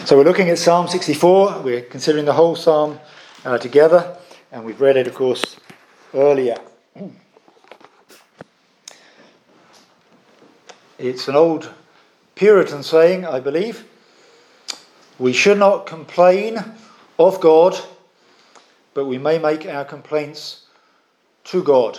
So we're looking at Psalm 64. We're considering the whole psalm together, and we've read it, of course, earlier. It's an old Puritan saying, I believe. We should not complain of God, but we may make our complaints to God.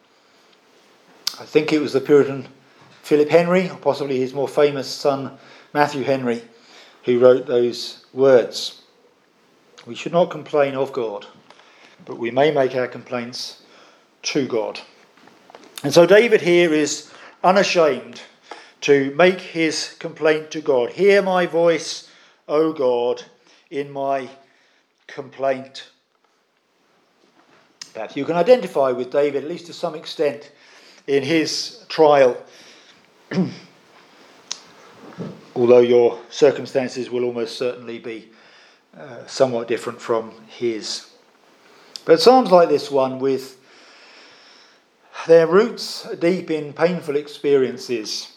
I think it was the Puritan Philip Henry, or possibly his more famous son Matthew Henry, who wrote those words. We should not complain of God, but we may make our complaints to God. And so David here is unashamed to make his complaint to God. Hear my voice, O God, in my complaint. Perhaps you can identify with David, at least to some extent, in his trial, although your circumstances will almost certainly be somewhat different from his. But psalms like this one, with their roots deep in painful experiences,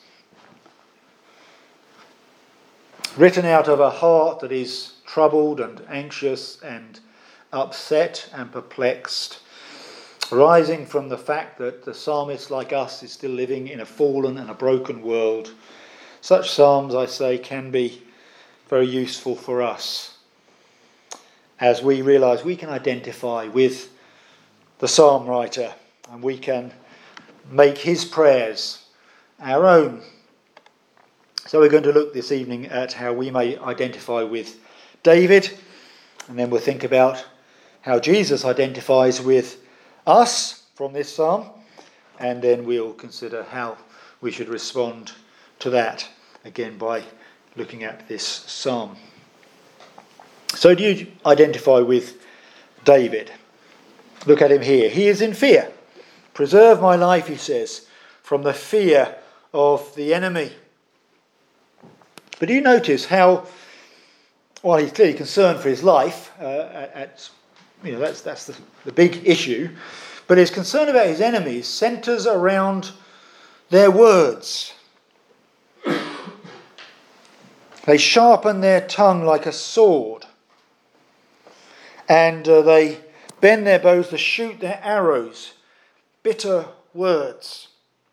written out of a heart that is troubled and anxious and upset and perplexed, rising from the fact that the psalmist, like us, is still living in a fallen and a broken world. Such psalms, I say, can be very useful for us as we realise we can identify with the psalm writer and we can make his prayers our own. So we're going to look this evening at how we may identify with David, and then we'll think about how Jesus identifies with us from this psalm, and then we'll consider how we should respond to that, again by looking at this psalm. So do you identify with David? Look at him here. He is in fear. Preserve my life, he says, from the fear of the enemy. But do you notice how, while he's clearly concerned for his life, that's the big issue, but his concern about his enemies centres around their words. They sharpen their tongue like a sword, and they bend their bows to shoot their arrows. Bitter words.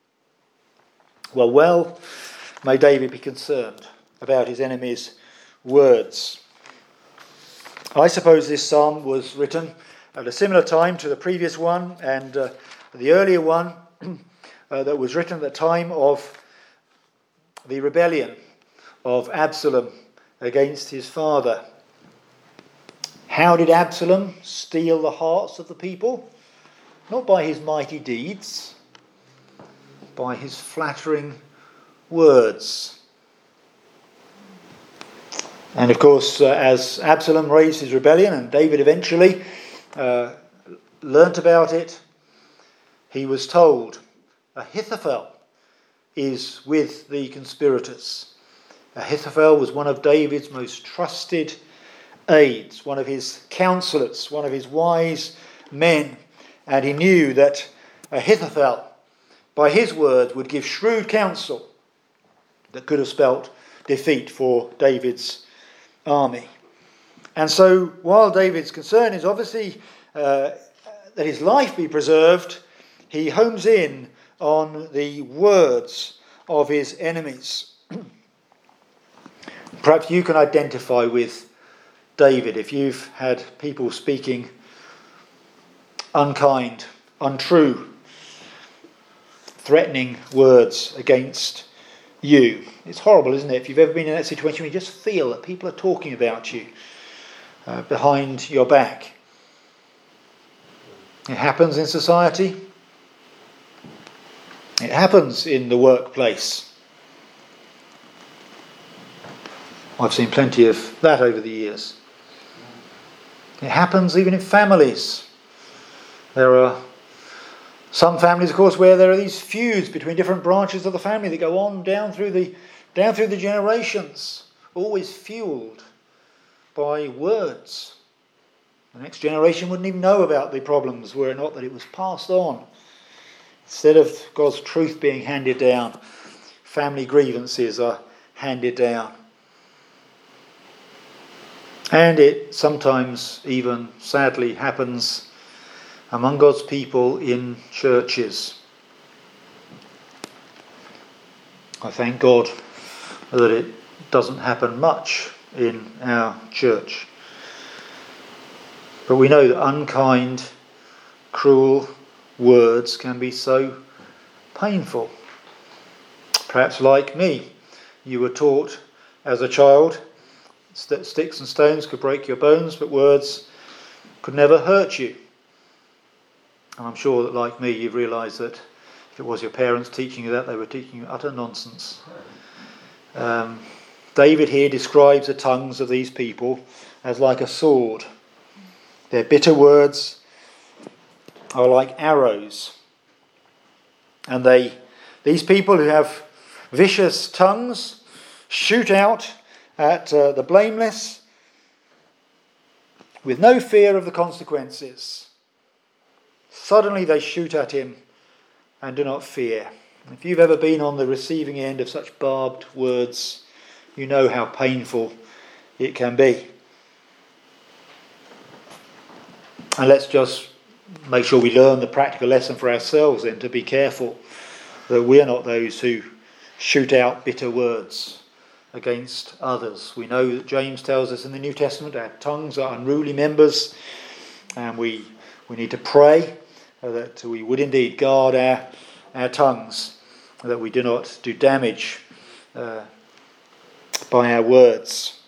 Well, may David be concerned about his enemies' words. I suppose this psalm was written at a similar time to the previous one and the earlier one that was written at the time of the rebellion of Absalom against his father. How did Absalom steal the hearts of the people? Not by his mighty deeds, by his flattering words. And of course, as Absalom raised his rebellion and David eventually learnt about it, he was told, Ahithophel is with the conspirators. Ahithophel was one of David's most trusted aides, one of his counsellors, one of his wise men. And he knew that Ahithophel, by his words, would give shrewd counsel that could have spelt defeat for David's army. And so while David's concern is obviously that his life be preserved, he homes in on the words of his enemies. Perhaps you can identify with David if you've had people speaking unkind, untrue, threatening words against you. It's horrible, isn't it? If you've ever been in that situation where you just feel that people are talking about you behind your back. It happens in society. It happens in the workplace. I've seen plenty of that over the years. It happens even in families. There are some families, of course, where there are these feuds between different branches of the family that go on down through the generations, always fueled by words. The next generation wouldn't even know about the problems were it not that it was passed on. Instead of God's truth being handed down, family grievances are handed down. And it sometimes even sadly happens among God's people in churches. I thank God that it doesn't happen much in our church. But we know that unkind, cruel words can be so painful. Perhaps like me, you were taught as a child that sticks and stones could break your bones, but words could never hurt you. And I'm sure that like me, you've realised that if it was your parents teaching you that, they were teaching you utter nonsense. David here describes the tongues of these people as like a sword. Their bitter words are like arrows. And these people who have vicious tongues shoot out at the blameless with no fear of the consequences. Suddenly they shoot at him and do not fear. If you've ever been on the receiving end of such barbed words, you know how painful it can be. And let's just make sure we learn the practical lesson for ourselves then, to be careful that we are not those who shoot out bitter words against others. We know that James tells us in the New Testament our tongues are unruly members, and we need to pray that we would indeed guard our tongues, that we do not do damage by our words.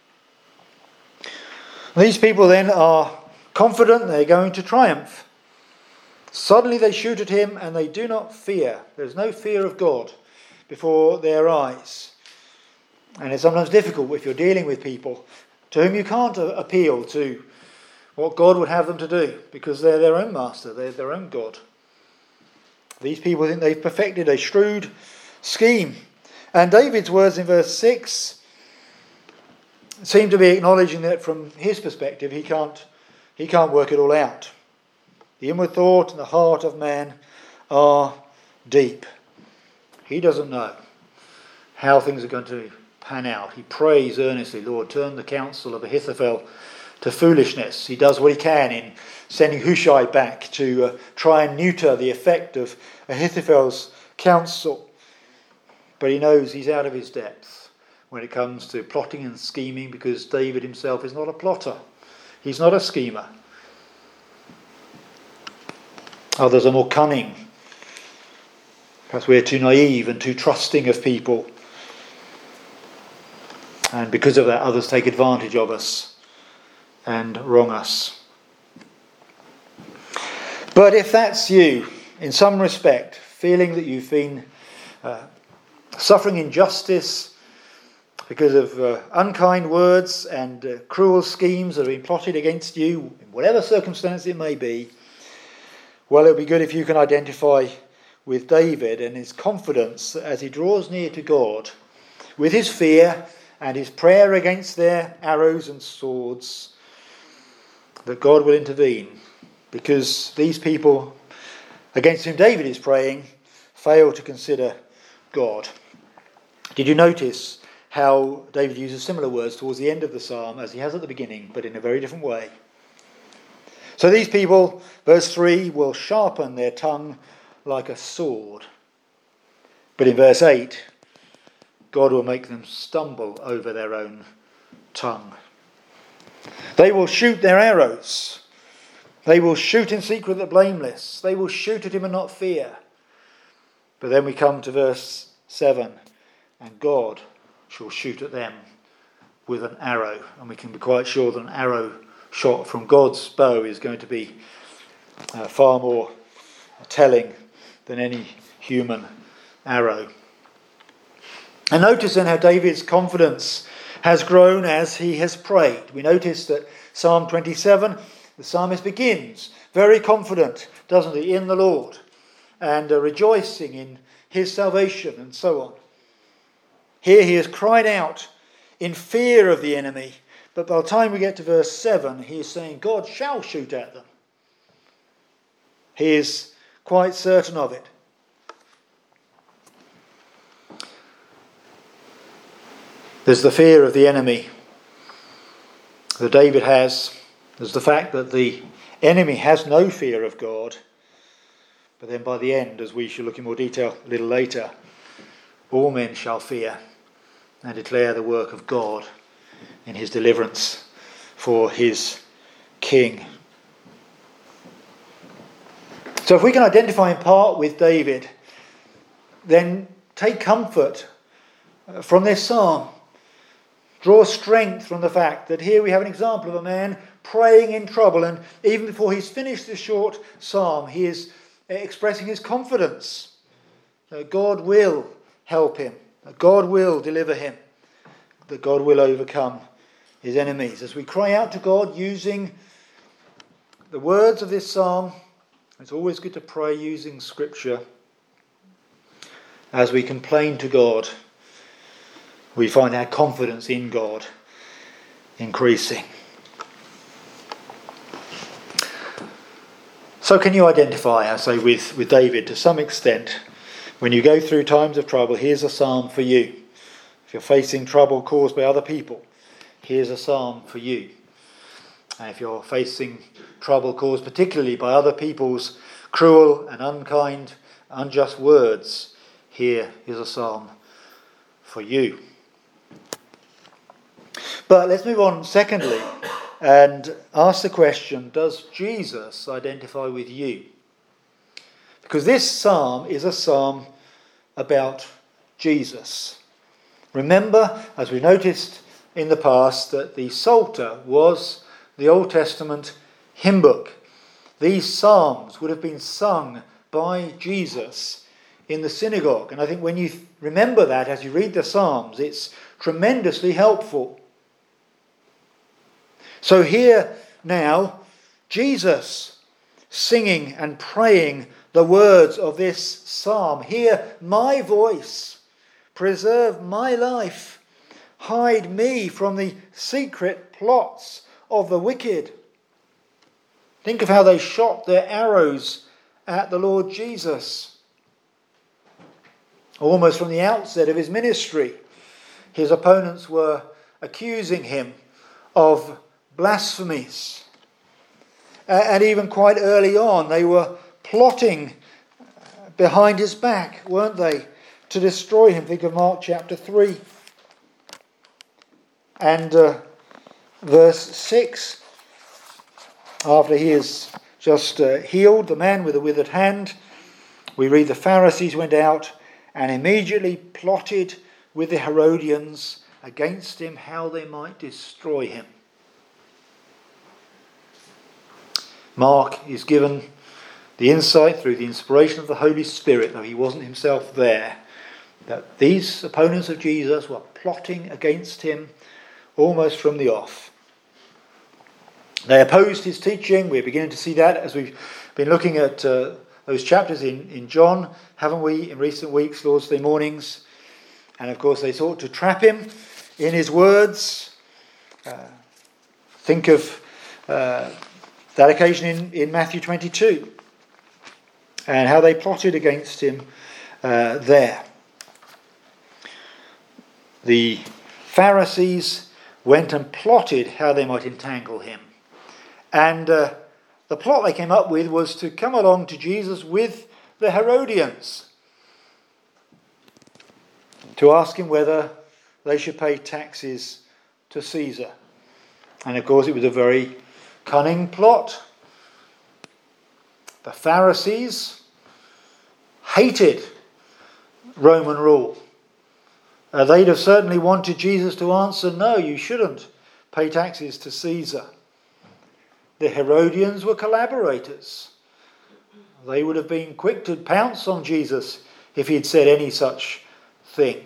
These people then are confident they're going to triumph. Suddenly they shoot at him and they do not fear. There's no fear of God before their eyes. And it's sometimes difficult if you're dealing with people to whom you can't appeal to what God would have them to do, because they're their own master, they're their own God. These people think they've perfected a shrewd scheme. And David's words in verse 6 seem to be acknowledging that from his perspective he can't work it all out. The inward thought and the heart of man are deep. He doesn't know how things are going to pan out. He prays earnestly, Lord, turn the counsel of Ahithophel to foolishness. He does what he can in sending Hushai back to try and neuter the effect of Ahithophel's counsel. But he knows he's out of his depth when it comes to plotting and scheming, because David himself is not a plotter. He's not a schemer. Others are more cunning. Perhaps we're too naive and too trusting of people. And because of that, others take advantage of us and wrong us. But if that's you, in some respect, feeling that you've been suffering injustice because of unkind words and cruel schemes that have been plotted against you, in whatever circumstance it may be, well, it would be good if you can identify with David and his confidence that as he draws near to God, with his fear and his prayer against their arrows and swords, that God will intervene, because these people against whom David is praying fail to consider God. Did you notice how David uses similar words towards the end of the psalm as he has at the beginning, but in a very different way? So these people, verse 3, will sharpen their tongue like a sword. But in verse 8, God will make them stumble over their own tongue. They will shoot their arrows. They will shoot in secret at the blameless. They will shoot at him and not fear. But then we come to verse 7, and God shall shoot at them with an arrow. And we can be quite sure that an arrow shot from God's bow is going to be far more telling than any human arrow. And notice then how David's confidence has grown as he has prayed. We notice that Psalm 27, the psalmist begins very confident, doesn't he, in the Lord, and rejoicing in his salvation and so on. Here he has cried out in fear of the enemy, but by the time we get to verse 7, he is saying God shall shoot at them. He is quite certain of it. There's the fear of the enemy. that David has. There's the fact that the enemy has no fear of God. But then by the end, as we shall look in more detail a little later, all men shall fear and declare the work of God in his deliverance for his king. So if we can identify in part with David, then take comfort from this psalm. Draw strength from the fact that here we have an example of a man praying in trouble, and even before he's finished this short psalm, he is expressing his confidence that God will help him, that God will deliver him, that God will overcome his enemies. As we cry out to God using the words of this psalm, it's always good to pray using Scripture. As we complain to God, we find our confidence in God increasing. So can you identify, I say, with David to some extent? When you go through times of trouble, here's a psalm for you. If you're facing trouble caused by other people, here's a psalm for you. And if you're facing trouble caused particularly by other people's cruel and unkind, unjust words, here is a psalm for you. But let's move on, secondly, and ask the question, does Jesus identify with you? Because this psalm is a psalm about Jesus. Remember, as we noticed in the past, that the Psalter was the Old Testament hymn book. These psalms would have been sung by Jesus in the synagogue. And I think when you remember that as you read the psalms, it's tremendously helpful. So here now, Jesus singing and praying the words of this psalm. Hear my voice, preserve my life, hide me from the secret plots of the wicked. Think of how they shot their arrows at the Lord Jesus. Almost from the outset of his ministry, his opponents were accusing him of blasphemies. And even quite early on, they were plotting behind his back, weren't they, to destroy him. Think of Mark chapter 3. And verse 6, after he is just healed the man with a withered hand, we read the Pharisees went out and immediately plotted with the Herodians against him how they might destroy him. Mark is given the insight through the inspiration of the Holy Spirit, though he wasn't himself there, that these opponents of Jesus were plotting against him almost from the off. They opposed his teaching. We're beginning to see that as we've been looking at those chapters in John, haven't we, in recent weeks, Lord's Day mornings. And of course they sought to trap him in his words. Think of that occasion in Matthew 22 and how they plotted against him there. The Pharisees went and plotted how they might entangle him. And the plot they came up with was to come along to Jesus with the Herodians, to ask him whether they should pay taxes to Caesar. And of course it was a very cunning plot. The Pharisees hated Roman rule. They'd have certainly wanted Jesus to answer, no, you shouldn't pay taxes to Caesar. The Herodians were collaborators. They would have been quick to pounce on Jesus if he had said any such thing.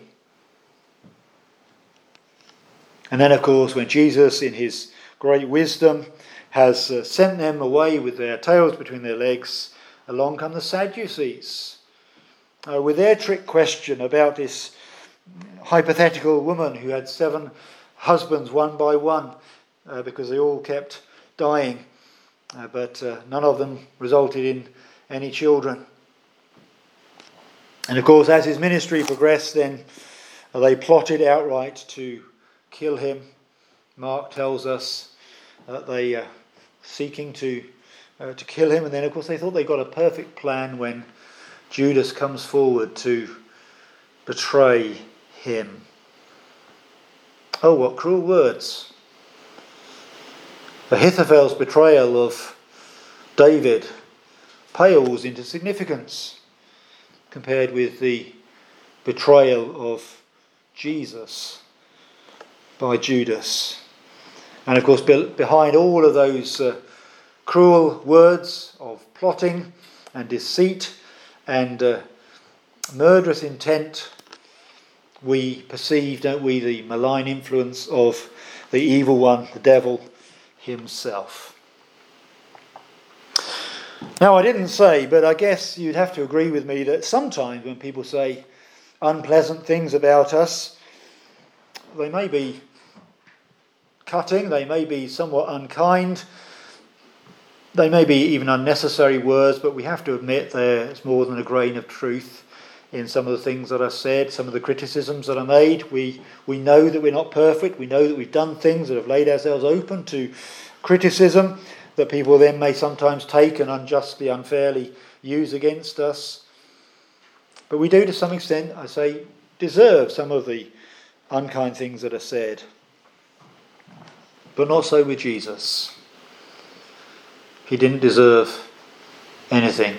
And then, of course, when Jesus, in his great wisdom, has sent them away with their tails between their legs, along come the Sadducees with their trick question about this hypothetical woman who had 7 husbands one by one because they all kept dying, but none of them resulted in any children. And of course, as his ministry progressed, then they plotted outright to kill him. Mark tells us they seeking to kill him. And then, of course, they thought they got a perfect plan when Judas comes forward to betray him. Oh, what cruel words. Ahithophel's betrayal of David pales into significance compared with the betrayal of Jesus by Judas. And of course, behind all of those cruel words of plotting and deceit and murderous intent, we perceive, don't we, the malign influence of the evil one, the devil himself. Now, I didn't say, but I guess you'd have to agree with me that sometimes when people say unpleasant things about us, they may be cutting, they may be somewhat unkind, they may be even unnecessary words, but we have to admit there's more than a grain of truth in some of the things that are said, some of the criticisms that are made. We know that we're not perfect, we know that we've done things that have laid ourselves open to criticism that people then may sometimes take and unjustly, unfairly use against us. But we do, to some extent, I say, deserve some of the unkind things that are said. But not so with Jesus. He didn't deserve anything.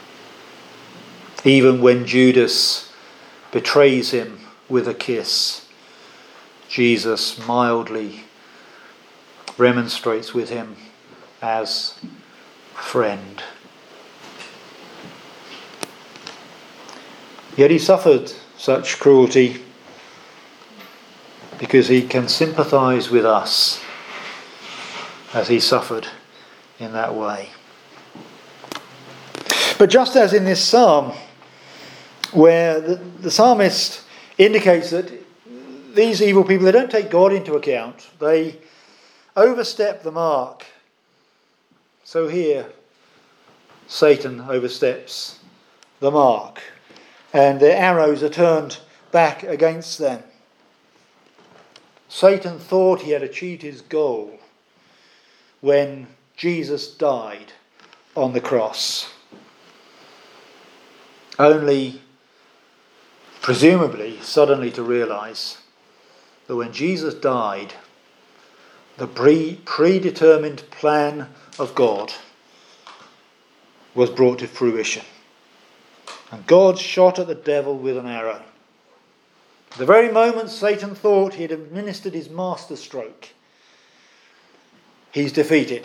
Even when Judas betrays him with a kiss, Jesus mildly remonstrates with him as friend. Yet he suffered such cruelty because he can sympathise with us as he suffered in that way. But just as in this psalm, where the psalmist indicates that these evil people, they don't take God into account, they overstep the mark. So here, Satan oversteps the mark, and their arrows are turned back against them. Satan thought he had achieved his goal when Jesus died on the cross, only presumably suddenly to realise that when Jesus died, the predetermined plan of God was brought to fruition. And God shot at the devil with an arrow. The very moment Satan thought he had administered his masterstroke, he's defeated.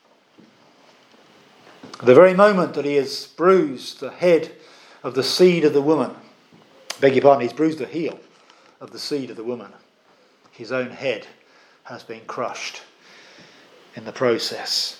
The very moment that he has bruised the head of the seed of the woman, he's bruised the heel of the seed of the woman, his own head has been crushed in the process.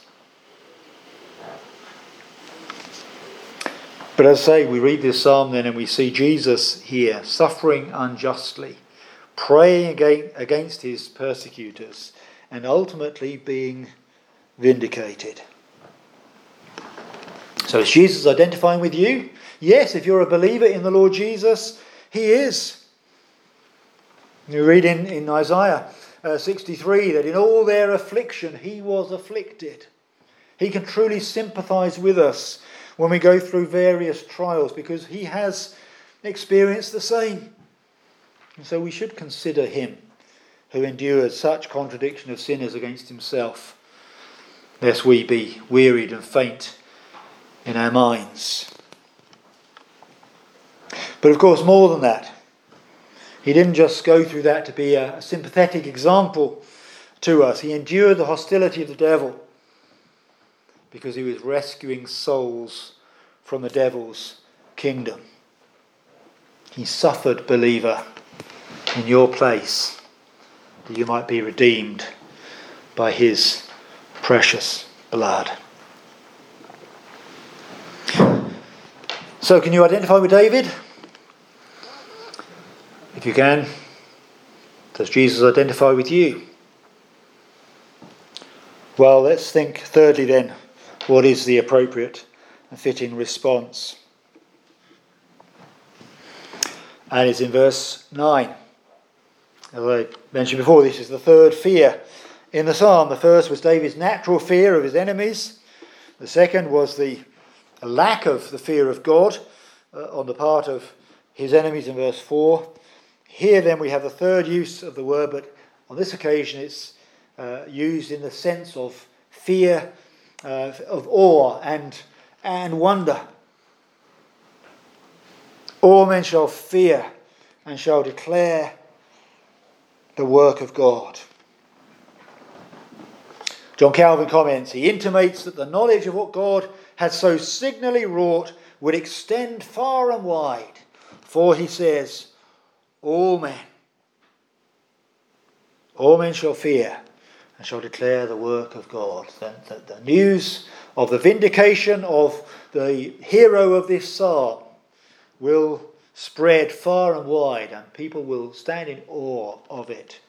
But as I say, we read this psalm then and we see Jesus here suffering unjustly, praying against his persecutors, and ultimately being vindicated. So is Jesus identifying with you? Yes, if you're a believer in the Lord Jesus, he is. You read in Isaiah 63 that in all their affliction he was afflicted. He can truly sympathise with us when we go through various trials because he has experienced the same. And so we should consider him who endured such contradiction of sinners against himself, lest we be wearied and faint in our minds. But of course, more than that, he didn't just go through that to be a sympathetic example to us. He endured the hostility of the devil because he was rescuing souls from the devil's kingdom. He suffered, believer, in your place, that you might be redeemed by his precious blood. So can you identify with David? If you can, does Jesus identify with you? Well, let's think thirdly then, what is the appropriate and fitting response? And it's in verse 9. As I mentioned before, this is the third fear in the psalm. The first was David's natural fear of his enemies. The second was the lack of the fear of God on the part of his enemies in verse 4. Here then we have the third use of the word, but on this occasion it's used in the sense of fear, of awe and wonder. All men shall fear and shall declare the work of God. John Calvin comments, he intimates that the knowledge of what God had so signally wrought would extend far and wide. For he says, all men shall fear and shall declare the work of God. The news of the vindication of the hero of this psalm will spread far and wide, and people will stand in awe of it.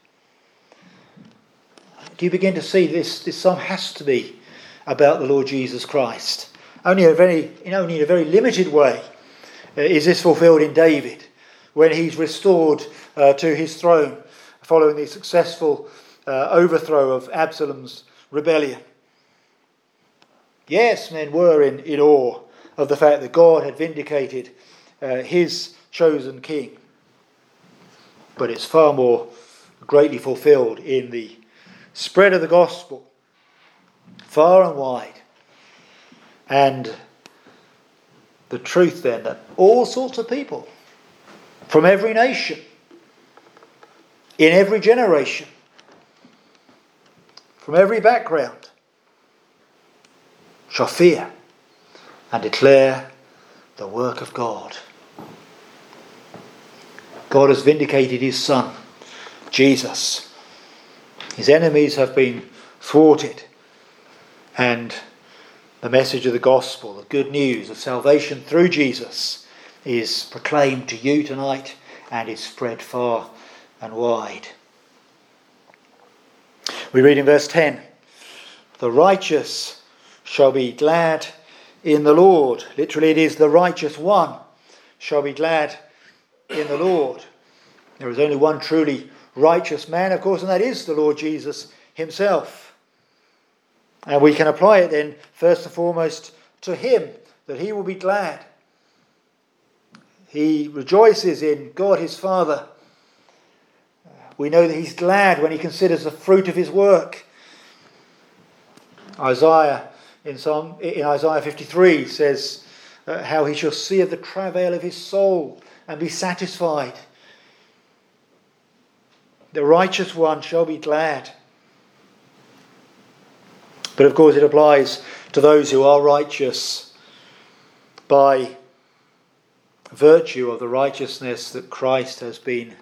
Do you begin to see this psalm has to be about the Lord Jesus Christ? Only in a very limited way is this fulfilled in David, when he's restored to his throne following the successful overthrow of Absalom's rebellion. Yes, men were in awe of the fact that God had vindicated his chosen king. But it's far more greatly fulfilled in the spread of the gospel far and wide. And the truth then that all sorts of people from every nation, in every generation, from every background, shall fear and declare the work of God. God has vindicated his Son, Jesus. His enemies have been thwarted, and the message of the gospel, the good news of salvation through Jesus, is proclaimed to you tonight and is spread far and wide. We read in verse 10, the righteous shall be glad in the Lord. Literally it is the righteous one shall be glad in the Lord. There is only one truly righteous man, of course, and that is the Lord Jesus himself. And we can apply it then first and foremost to him, that he will be glad. He rejoices in God his Father. We know that he's glad when he considers the fruit of his work. Isaiah in Isaiah 53 says how he shall see of the travail of his soul and be satisfied. The righteous one shall be glad. But of course it applies to those who are righteous by virtue of the righteousness that Christ has been,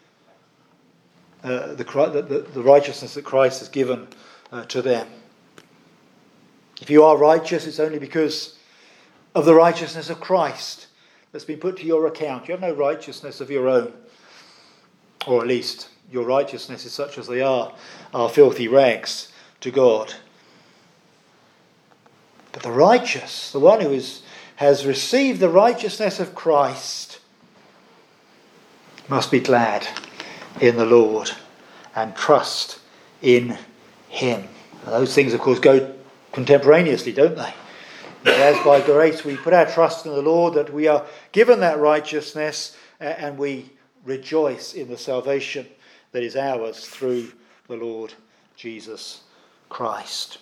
the righteousness that Christ has given to them. If you are righteous, it's only because of the righteousness of Christ that's been put to your account. You have no righteousness of your own, or at least your righteousness is such as they are filthy rags to God. But the righteous, the one who has received the righteousness of Christ, must be glad in the Lord and trust in him. And those things, of course, go contemporaneously, don't they? As by grace we put our trust in the Lord, that we are given that righteousness and we rejoice in the salvation that is ours through the Lord Jesus Christ.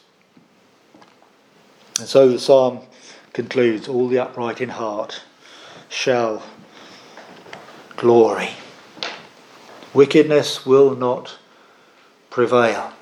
And so the psalm concludes, all the upright in heart shall glory. Wickedness will not prevail.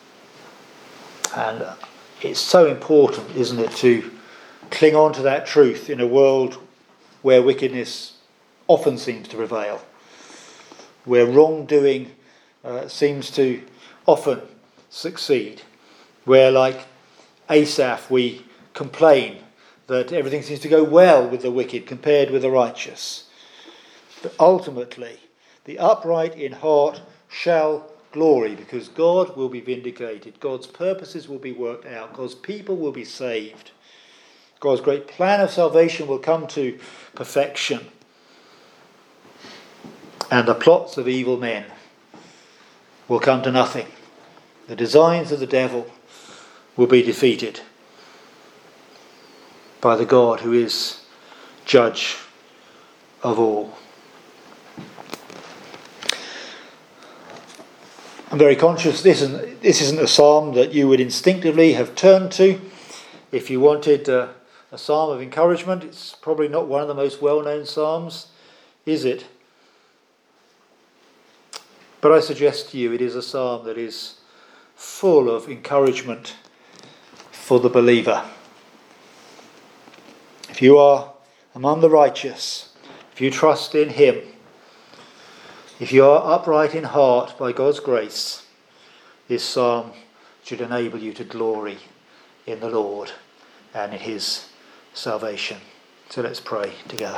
And it's so important, isn't it, to cling on to that truth in a world where wickedness often seems to prevail, where wrongdoing seems to often succeed, where, like Asaph, we complain that everything seems to go well with the wicked compared with the righteous. But ultimately, the upright in heart shall glory, because God will be vindicated. God's purposes will be worked out. God's people will be saved. God's great plan of salvation will come to perfection. And the plots of evil men will come to nothing The designs of the devil will be defeated by the God who is judge of all. I'm very conscious this isn't a psalm that you would instinctively have turned to if you wanted a psalm of encouragement. It's probably not one of the most well-known psalms, is it? But I suggest to you it is a psalm that is full of encouragement for the believer. If you are among the righteous, if you trust in him, if you are upright in heart by God's grace, this psalm should enable you to glory in the Lord and in his salvation. So let's pray together.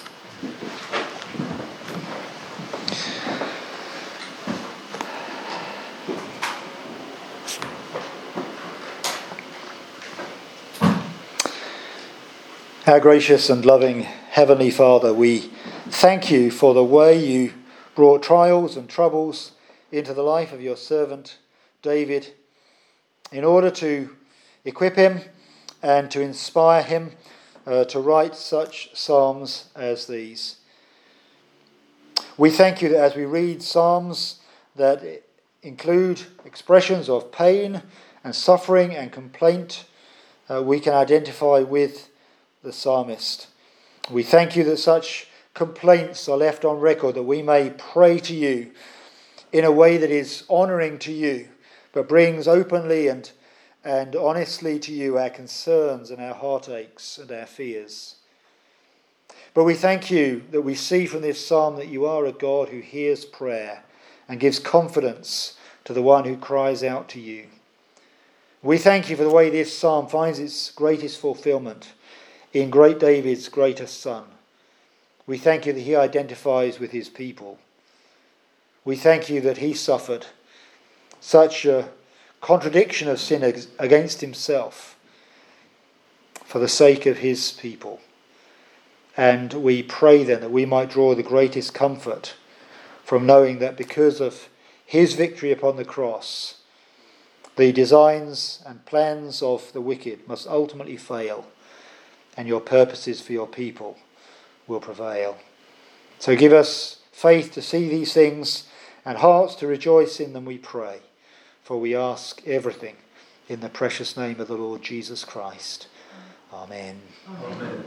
Our gracious and loving Heavenly Father, we thank you for the way you brought trials and troubles into the life of your servant David in order to equip him and to inspire him to write such psalms as these. We thank you that as we read psalms that include expressions of pain and suffering and complaint, we can identify with the psalmist. We thank you that such complaints are left on record, that we may pray to you in a way that is honouring to you, but brings openly and honestly to you our concerns and our heartaches and our fears. But we thank you that we see from this psalm that you are a God who hears prayer and gives confidence to the one who cries out to you. We thank you for the way this psalm finds its greatest fulfilment in great David's greatest son. We thank you that he identifies with his people. We thank you that he suffered such a contradiction of sin against himself for the sake of his people. And we pray then that we might draw the greatest comfort from knowing that because of his victory upon the cross, the designs and plans of the wicked must ultimately fail, and your purposes for your people will prevail. So give us faith to see these things and hearts to rejoice in them, we pray. For we ask everything in the precious name of the Lord Jesus Christ. Amen. Amen.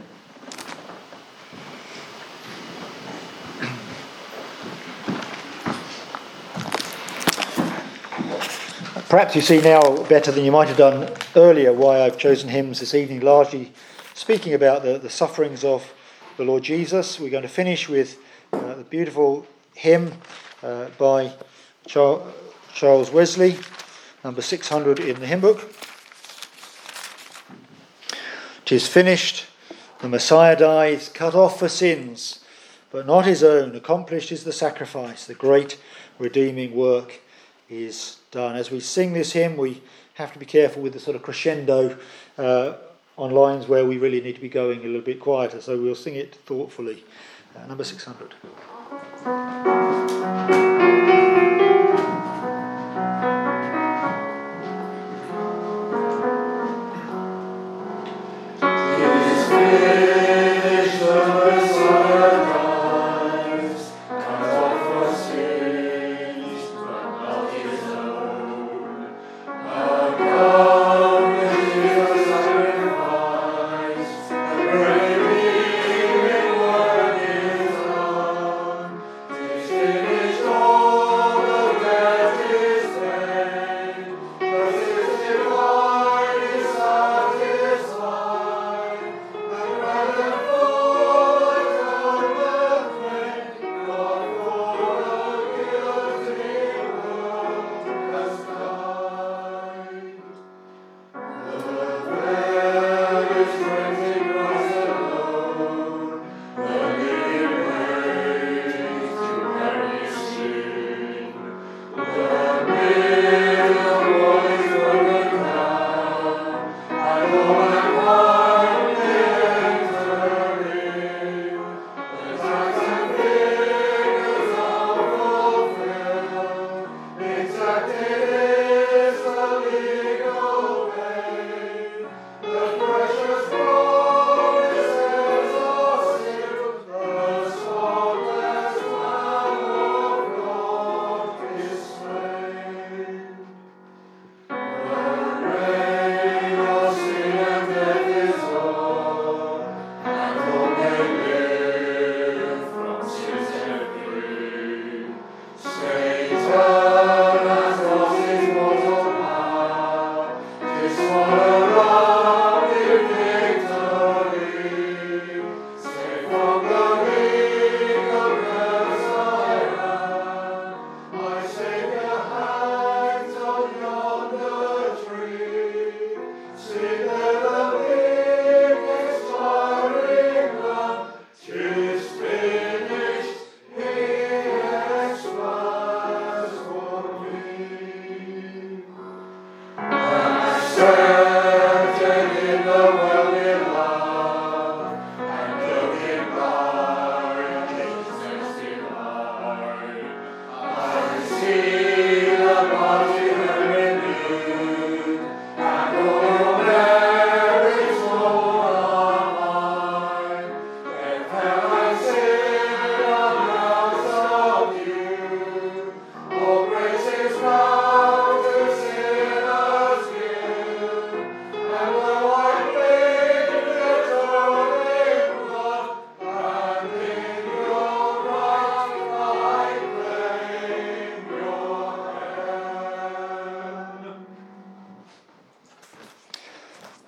Perhaps you see now better than you might have done earlier why I've chosen hymns this evening, largely speaking about the sufferings of the Lord Jesus. We're going to finish with the beautiful hymn by Charles Wesley, number 600 in the hymn book. "'Tis finished, the Messiah dies, cut off for sins, but not his own. Accomplished is the sacrifice, the great redeeming work is done." As we sing this hymn, we have to be careful with the sort of crescendo on lines where we really need to be going a little bit quieter, so we'll sing it thoughtfully. Number 600. Finished all.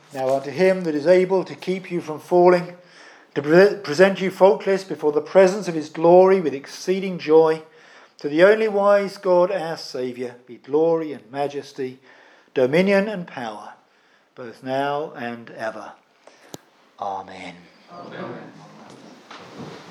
Now unto him that is able to keep you from falling, to present you faultless before the presence of his glory with exceeding joy, to the only wise God our Saviour, be glory and majesty, dominion and power, both now and ever. Amen. Amen.